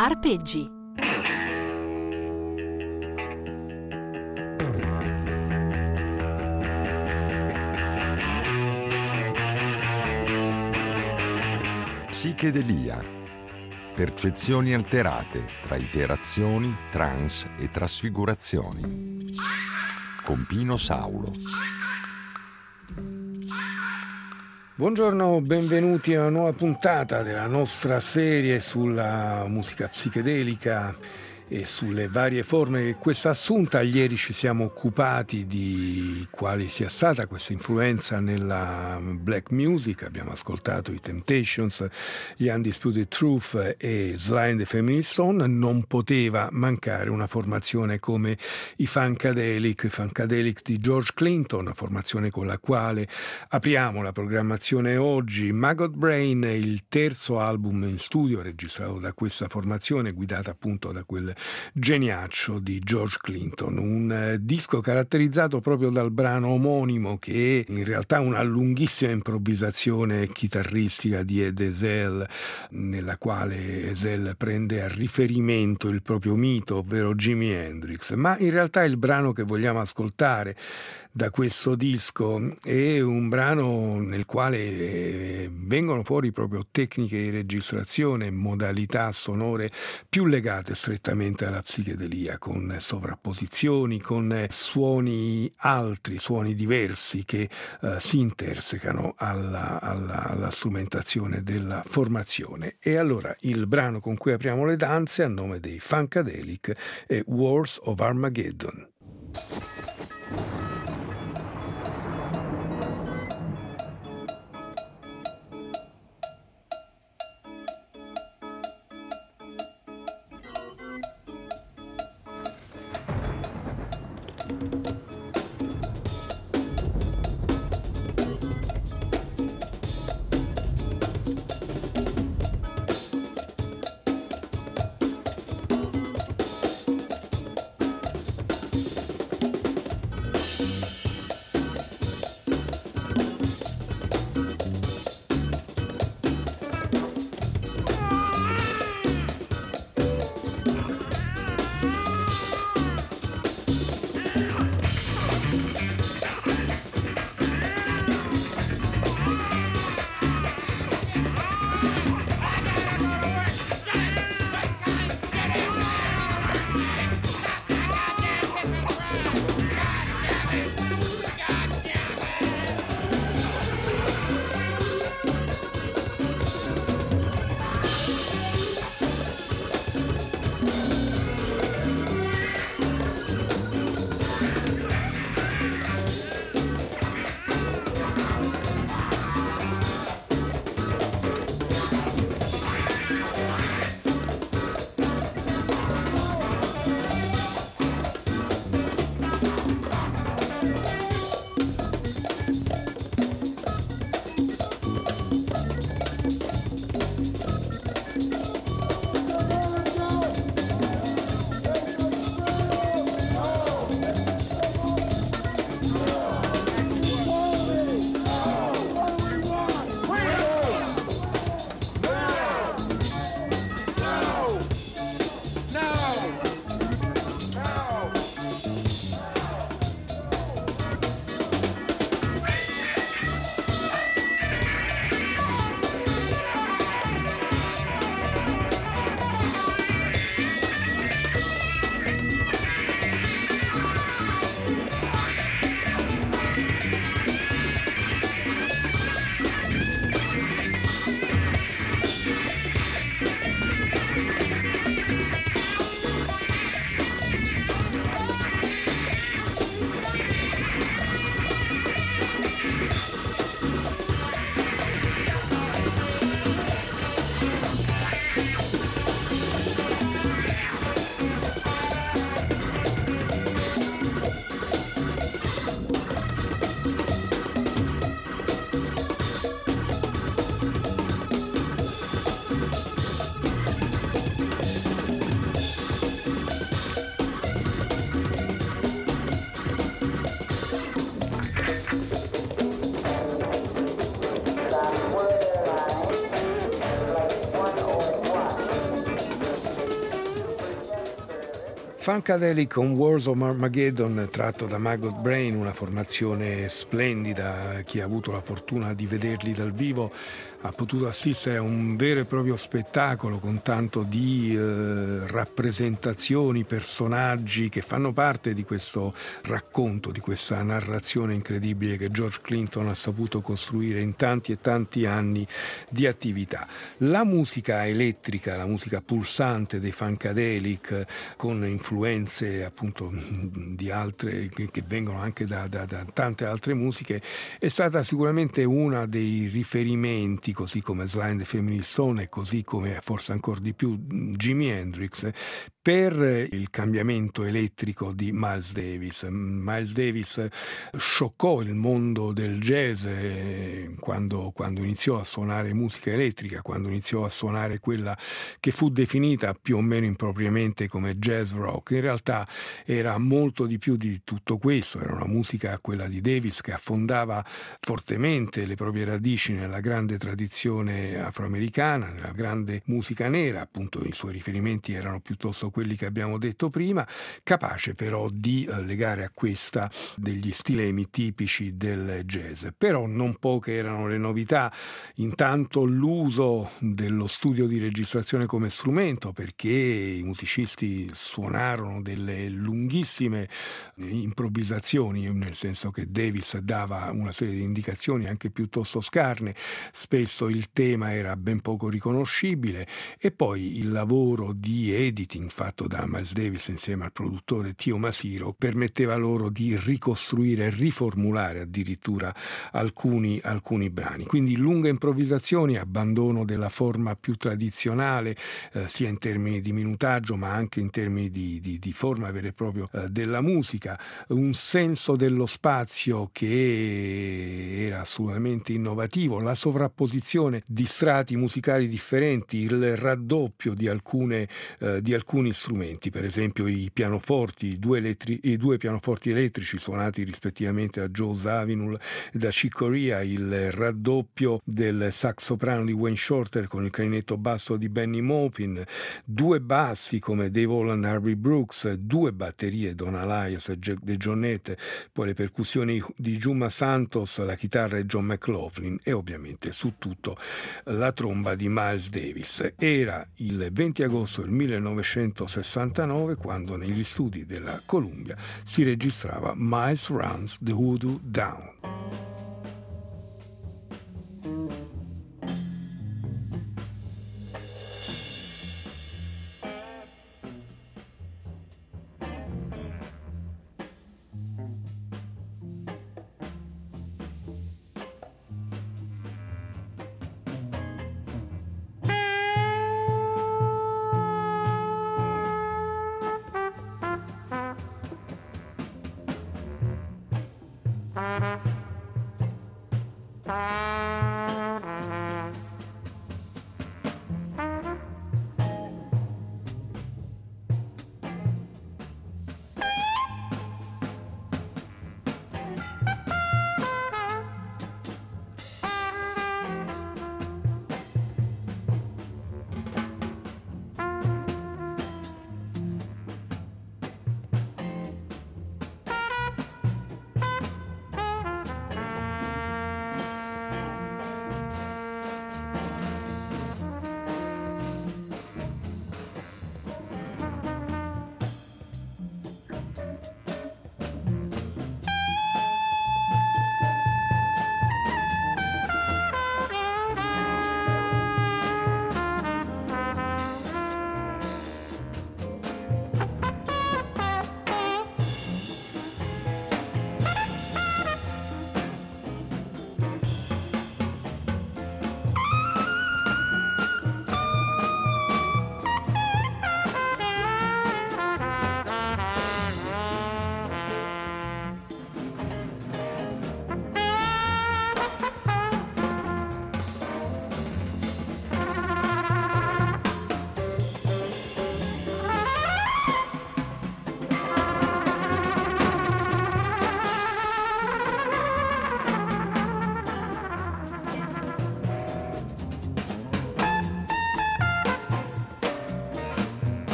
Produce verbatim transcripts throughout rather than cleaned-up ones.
Arpeggi. Psichedelia. Percezioni alterate tra iterazioni, trance e trasfigurazioni. Con Pino Saulo. Buongiorno, benvenuti a una nuova puntata della nostra serie sulla musica psichedelica e sulle varie forme che questa ha assunta. Ieri ci siamo occupati di quale sia stata questa influenza nella black music. Abbiamo ascoltato i Temptations, gli Undisputed Truth e Sly and the Family Stone. Non poteva mancare una formazione come i Funkadelic, i Funkadelic di George Clinton, una formazione con la quale apriamo la programmazione oggi. Maggot Brain, il terzo album in studio registrato da questa formazione, guidata appunto da quel geniaccio di George Clinton, un eh, disco caratterizzato proprio dal brano omonimo, che è in realtà una lunghissima improvvisazione chitarristica di Ed Ezell, nella quale Ezell prende a riferimento il proprio mito, ovvero Jimi Hendrix. Ma in realtà il brano che vogliamo ascoltare da questo disco è un brano nel quale vengono fuori proprio tecniche di registrazione, modalità sonore più legate strettamente alla psichedelia, con sovrapposizioni, con suoni altri, suoni diversi che uh, si intersecano alla, alla, alla strumentazione della formazione. E allora il brano con cui apriamo le danze, a nome dei Funkadelic, è Wars of Armageddon. Funkadelic con Wars of Armageddon, tratto da Maggot Brain, una formazione splendida. Chi ha avuto la fortuna di vederli dal vivo ha potuto assistere a un vero e proprio spettacolo con tanto di eh, rappresentazioni, personaggi che fanno parte di questo racconto, di questa narrazione incredibile che George Clinton ha saputo costruire in tanti e tanti anni di attività. La musica elettrica, la musica pulsante dei Funkadelic, con influenze appunto di altre che, che vengono anche da, da, da tante altre musiche, è stata sicuramente una dei riferimenti, così come Sly and the Family Stone e così come forse ancora di più Jimi Hendrix, per il cambiamento elettrico di Miles Davis. Miles Davis scioccò il mondo del jazz quando, quando iniziò a suonare musica elettrica, quando iniziò a suonare quella che fu definita più o meno impropriamente come jazz rock. In realtà era molto di più di tutto questo, era una musica, quella di Davis, che affondava fortemente le proprie radici nella grande tradizione afroamericana, nella grande musica nera, appunto i suoi riferimenti erano piuttosto quelli che abbiamo detto prima, capace però di eh, legare a questa degli stilemi tipici del jazz. Però non poche erano le novità, intanto l'uso dello studio di registrazione come strumento, perché i musicisti suonarono delle lunghissime improvvisazioni, nel senso che Davis dava una serie di indicazioni anche piuttosto scarne, spesso il tema era ben poco riconoscibile, e poi il lavoro di editing fatto da Miles Davis insieme al produttore Tio Masiro permetteva loro di ricostruire e riformulare addirittura alcuni, alcuni brani. Quindi lunga improvvisazioni, abbandono della forma più tradizionale, eh, sia in termini di minutaggio ma anche in termini di, di, di forma vera e propria eh, della musica, un senso dello spazio che era assolutamente innovativo, la sovrapposizione di strati musicali differenti, il raddoppio di alcune eh, di alcuni strumenti, per esempio i pianoforti, i due, elettri- i due pianoforti elettrici suonati rispettivamente da Joe Zawinul e da Chick Corea, il raddoppio del sax soprano di Wayne Shorter con il clarinetto basso di Benny Maupin, due bassi come Dave Holland e Harvey Brooks, due batterie Don Alias e Jack DeJohnette, poi le percussioni di Juma Santos, la chitarra di John McLaughlin e ovviamente su tutto la tromba di Miles Davis. Era il venti agosto del millenovecentosessantanove quando negli studi della Columbia si registrava Miles Runs the Hoodoo Down.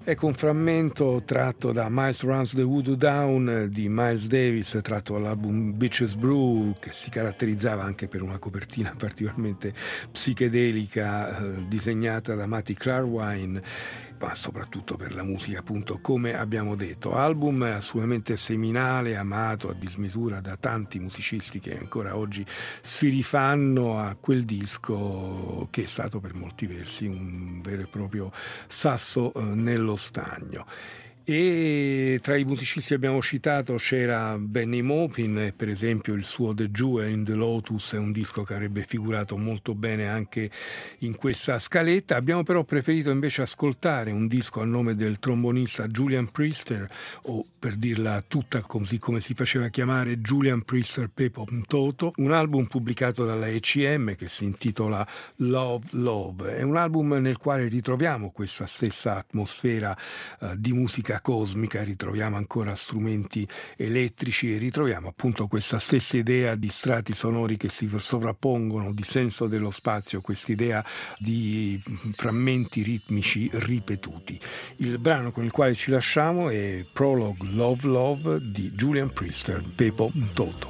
Ecco un frammento tratto da Miles Runs the Voodoo Down di Miles Davis, tratto dall'album Bitches Brew, che si caratterizzava anche per una copertina particolarmente psichedelica eh, disegnata da Matty Clarwine, ma soprattutto per la musica, appunto, come abbiamo detto. Album assolutamente seminale, amato a dismisura da tanti musicisti che ancora oggi si rifanno a quel disco che è stato per molti versi un vero e proprio sasso eh, nello stagno. E tra i musicisti che abbiamo citato c'era Benny Maupin, per esempio il suo The Jewel in the Lotus è un disco che avrebbe figurato molto bene anche in questa scaletta. Abbiamo però preferito invece ascoltare un disco a nome del trombonista Julian Priester, o per dirla tutta così come si faceva chiamare, Julian Priester Pepo Mtoto, un album pubblicato dalla E C M che si intitola Love Love. È un album nel quale ritroviamo questa stessa atmosfera uh, di musica cosmica, ritroviamo ancora strumenti elettrici e ritroviamo appunto questa stessa idea di strati sonori che si sovrappongono, di senso dello spazio, quest'idea di frammenti ritmici ripetuti. Il brano con il quale ci lasciamo è Prologue Love Love di Julian Priester Pepo Mtoto.